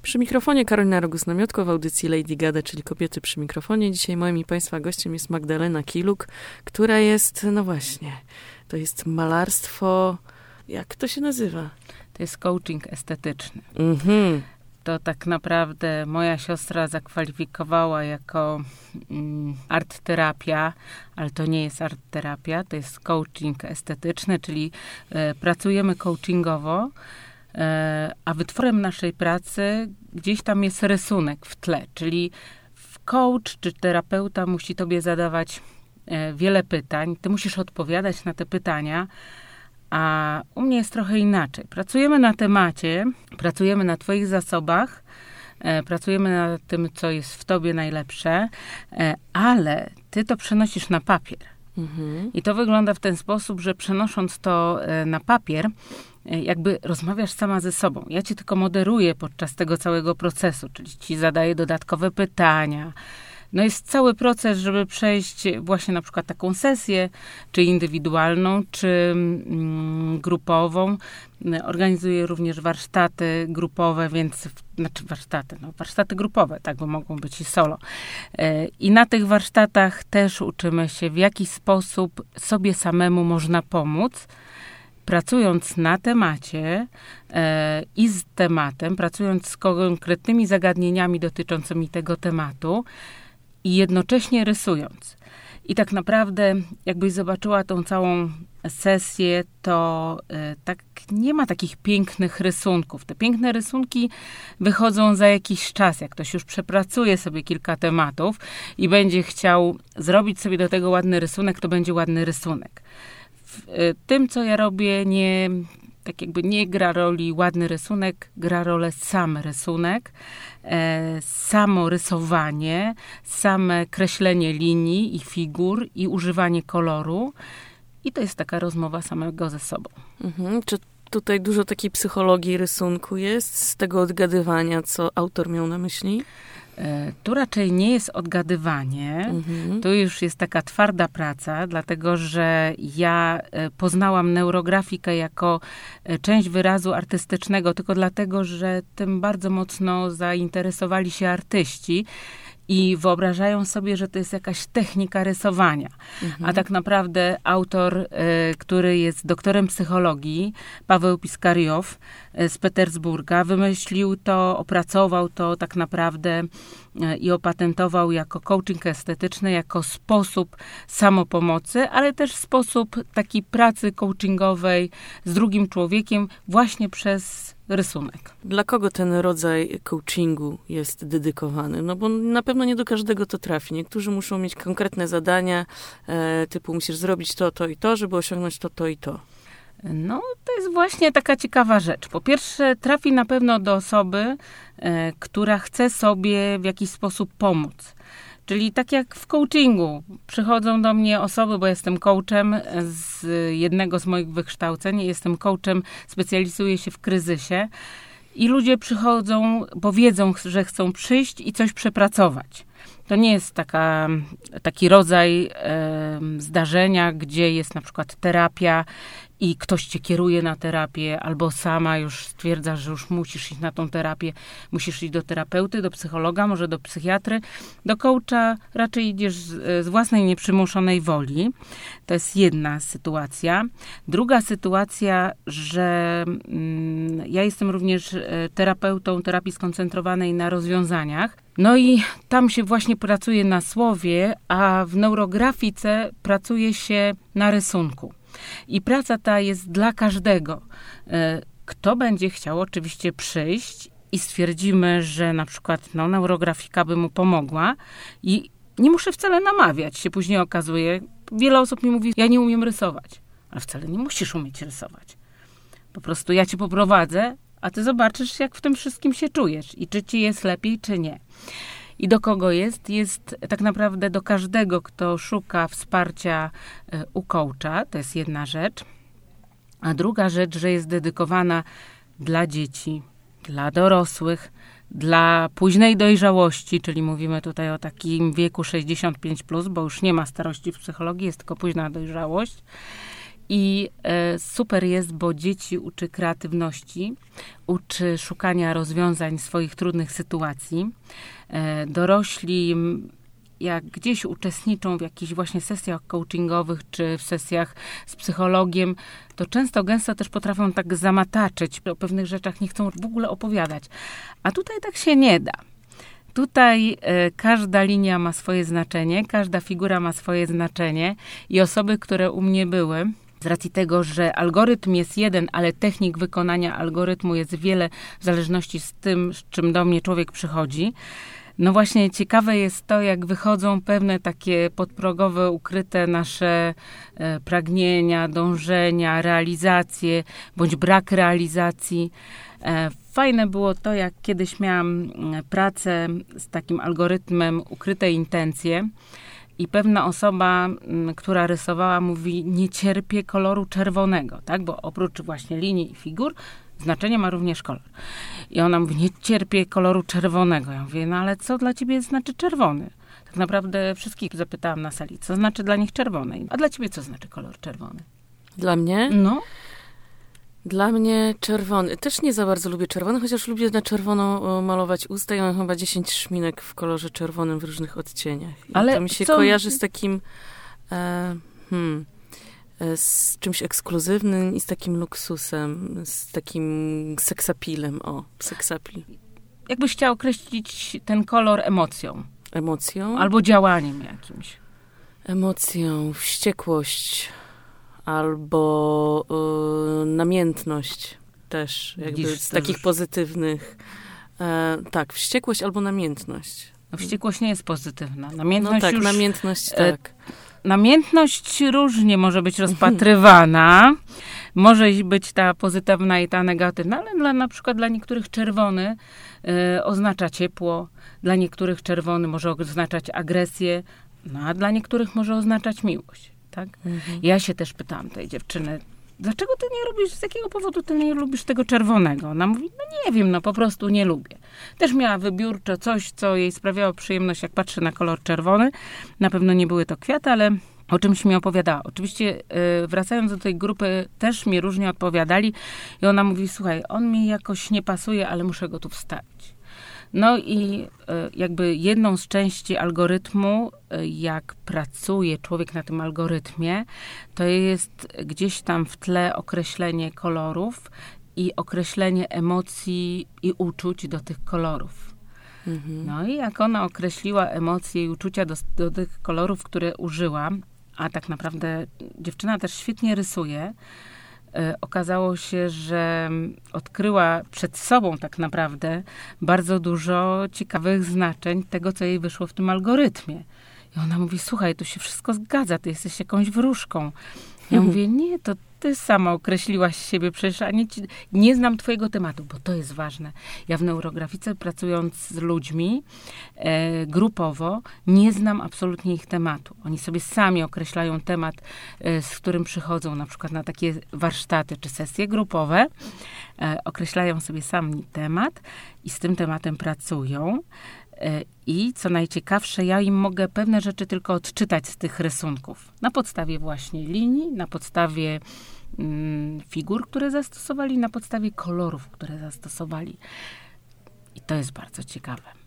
Przy mikrofonie Karolina Rogus-Namiotko w audycji Lady Gada, czyli Kobiety przy mikrofonie. Dzisiaj moim i Państwa gościem jest Magdalena Kiluk, która jest, no właśnie, to jest malarstwo, jak to się nazywa? To jest coaching estetyczny. Mhm. To tak naprawdę moja siostra zakwalifikowała jako art terapia, ale to nie jest art terapia, to jest coaching estetyczny, czyli pracujemy coachingowo, a wytworem naszej pracy gdzieś tam jest rysunek w tle, czyli coach czy terapeuta musi tobie zadawać wiele pytań, ty musisz odpowiadać na te pytania, a u mnie jest trochę inaczej. Pracujemy na temacie, pracujemy na twoich zasobach, pracujemy na tym, co jest w tobie najlepsze, ale ty to przenosisz na papier. Mhm. I to wygląda w ten sposób, że przenosząc to na papier, jakby rozmawiasz sama ze sobą. Ja cię tylko moderuję podczas tego całego procesu, czyli ci zadaję dodatkowe pytania. No jest cały proces, żeby przejść właśnie na przykład taką sesję, czy indywidualną, czy grupową. Organizuję również warsztaty grupowe, więc, warsztaty grupowe, tak, bo mogą być i solo. I na tych warsztatach też uczymy się, w jaki sposób sobie samemu można pomóc, pracując na temacie i z tematem, pracując z konkretnymi zagadnieniami dotyczącymi tego tematu, i jednocześnie rysując. I tak naprawdę, jakbyś zobaczyła tą całą sesję, to tak nie ma takich pięknych rysunków. Te piękne rysunki wychodzą za jakiś czas, jak ktoś już przepracuje sobie kilka tematów i będzie chciał zrobić sobie do tego ładny rysunek, to będzie ładny rysunek. W tym, co ja robię, nie gra roli ładny rysunek, gra rolę sam rysunek, samo rysowanie, same kreślenie linii i figur i używanie koloru. I to jest taka rozmowa samego ze sobą. Mhm. Czy tutaj dużo takiej psychologii rysunku jest, z tego odgadywania, co autor miał na myśli? Tu raczej nie jest odgadywanie, tu już jest taka twarda praca, dlatego że ja poznałam neurografikę jako część wyrazu artystycznego, tylko dlatego, że tym bardzo mocno zainteresowali się artyści i wyobrażają sobie, że to jest jakaś technika rysowania. A tak naprawdę autor, który jest doktorem psychologii, Paweł Piskariow z Petersburga, wymyślił to, opracował to tak naprawdę i opatentował jako coaching estetyczny, jako sposób samopomocy, ale też sposób takiej pracy coachingowej z drugim człowiekiem właśnie przez rysunek. Dla kogo ten rodzaj coachingu jest dedykowany? No bo na pewno nie do każdego to trafi. Niektórzy muszą mieć konkretne zadania, typu musisz zrobić to i to, żeby osiągnąć to i to. No, to jest właśnie taka ciekawa rzecz. Po pierwsze, trafi na pewno do osoby, która chce sobie w jakiś sposób pomóc. Czyli tak jak w coachingu. Przychodzą do mnie osoby, bo jestem coachem z jednego z moich wykształceń. Jestem coachem, specjalizuję się w kryzysie. I ludzie przychodzą, bo wiedzą, że chcą przyjść i coś przepracować. To nie jest taki rodzaj zdarzenia, gdzie jest na przykład terapia i ktoś cię kieruje na terapię, albo sama już stwierdzasz, że już musisz iść na tą terapię. Musisz iść do terapeuty, do psychologa, może do psychiatry. Do coacha raczej idziesz z własnej nieprzymuszonej woli. To jest jedna sytuacja. Druga sytuacja, że ja jestem również terapeutą terapii skoncentrowanej na rozwiązaniach. No i tam się właśnie pracuje na słowie, a w neurografice pracuje się na rysunku. I praca ta jest dla każdego. Kto będzie chciał oczywiście przyjść i stwierdzimy, że na przykład neurografika by mu pomogła i nie muszę wcale namawiać. Się później okazuje, wiele osób mi mówi, ja nie umiem rysować. Ale wcale nie musisz umieć rysować. Po prostu ja cię poprowadzę, a ty zobaczysz, jak w tym wszystkim się czujesz i czy ci jest lepiej, czy nie. I do kogo jest? Jest tak naprawdę do każdego, kto szuka wsparcia u coacha. To jest jedna rzecz. A druga rzecz, że jest dedykowana dla dzieci, dla dorosłych, dla późnej dojrzałości, czyli mówimy tutaj o takim wieku 65+, bo już nie ma starości w psychologii, jest tylko późna dojrzałość. I super jest, bo dzieci uczy kreatywności, uczy szukania rozwiązań swoich trudnych sytuacji. Dorośli, jak gdzieś uczestniczą w jakichś właśnie sesjach coachingowych, czy w sesjach z psychologiem, to gęsto też potrafią tak zamataczyć, o pewnych rzeczach nie chcą w ogóle opowiadać. A tutaj tak się nie da. Tutaj każda linia ma swoje znaczenie, każda figura ma swoje znaczenie i osoby, które u mnie były, z racji tego, że algorytm jest jeden, ale technik wykonania algorytmu jest wiele w zależności z tym, z czym do mnie człowiek przychodzi. No właśnie ciekawe jest to, jak wychodzą pewne takie podprogowe, ukryte nasze pragnienia, dążenia, realizacje, bądź brak realizacji. Fajne było to, jak kiedyś miałam pracę z takim algorytmem ukryte intencje i pewna osoba, która rysowała, mówi, nie cierpię koloru czerwonego, tak? Bo oprócz właśnie linii i figur, znaczenie ma również kolor. I ona mówi, nie cierpię koloru czerwonego. Ja mówię, no ale co dla ciebie znaczy czerwony? Tak naprawdę wszystkich zapytałam na sali, co znaczy dla nich czerwony. A dla ciebie co znaczy kolor czerwony? Dla mnie? No. Dla mnie czerwony. Też nie za bardzo lubię czerwony, chociaż lubię na czerwono malować usta i mam chyba 10 szminek w kolorze czerwonym w różnych odcieniach. I ale to mi się kojarzy z takim z czymś ekskluzywnym i z takim luksusem, z takim seksapilem. O, seksapil. Jakbyś chciał określić ten kolor emocją. Emocją? Albo działaniem jakimś. Emocją, wściekłość. Albo namiętność też, jakby Widzisz, z takich pozytywnych. Tak, wściekłość albo namiętność. No, wściekłość nie jest pozytywna. Namiętność no tak, już, namiętność tak. Namiętność różnie może być rozpatrywana. Może być ta pozytywna i ta negatywna, ale na przykład dla niektórych czerwony oznacza ciepło, dla niektórych czerwony może oznaczać agresję, no a dla niektórych może oznaczać miłość. Tak? Ja się też pytałam tej dziewczyny, dlaczego ty nie lubisz, z jakiego powodu ty nie lubisz tego czerwonego? Ona mówi, no nie wiem, no po prostu nie lubię. Też miała wybiórczo coś, co jej sprawiało przyjemność, jak patrzy na kolor czerwony. Na pewno nie były to kwiaty, ale o czymś mi opowiadała. Oczywiście wracając do tej grupy, też mi różnie odpowiadali i ona mówi, słuchaj, on mi jakoś nie pasuje, ale muszę go tu wstawić. No i jakby jedną z części algorytmu, jak pracuje człowiek na tym algorytmie, to jest gdzieś tam w tle określenie kolorów i określenie emocji i uczuć do tych kolorów. No i jak ona określiła emocje i uczucia do tych kolorów, które użyła, a tak naprawdę dziewczyna też świetnie rysuje, okazało się, że odkryła przed sobą tak naprawdę bardzo dużo ciekawych znaczeń tego, co jej wyszło w tym algorytmie. I ona mówi, słuchaj, to się wszystko zgadza, ty jesteś jakąś wróżką. Ja mówię, nie, to ty sama określiłaś siebie, przecież nie znam twojego tematu, bo to jest ważne. Ja w neurografice, pracując z ludźmi grupowo, nie znam absolutnie ich tematu. Oni sobie sami określają temat, z którym przychodzą na przykład na takie warsztaty czy sesje grupowe. Określają sobie sami temat i z tym tematem pracują. I co najciekawsze, ja im mogę pewne rzeczy tylko odczytać z tych rysunków. Na podstawie właśnie linii, na podstawie figur, które zastosowali, na podstawie kolorów, które zastosowali. I to jest bardzo ciekawe.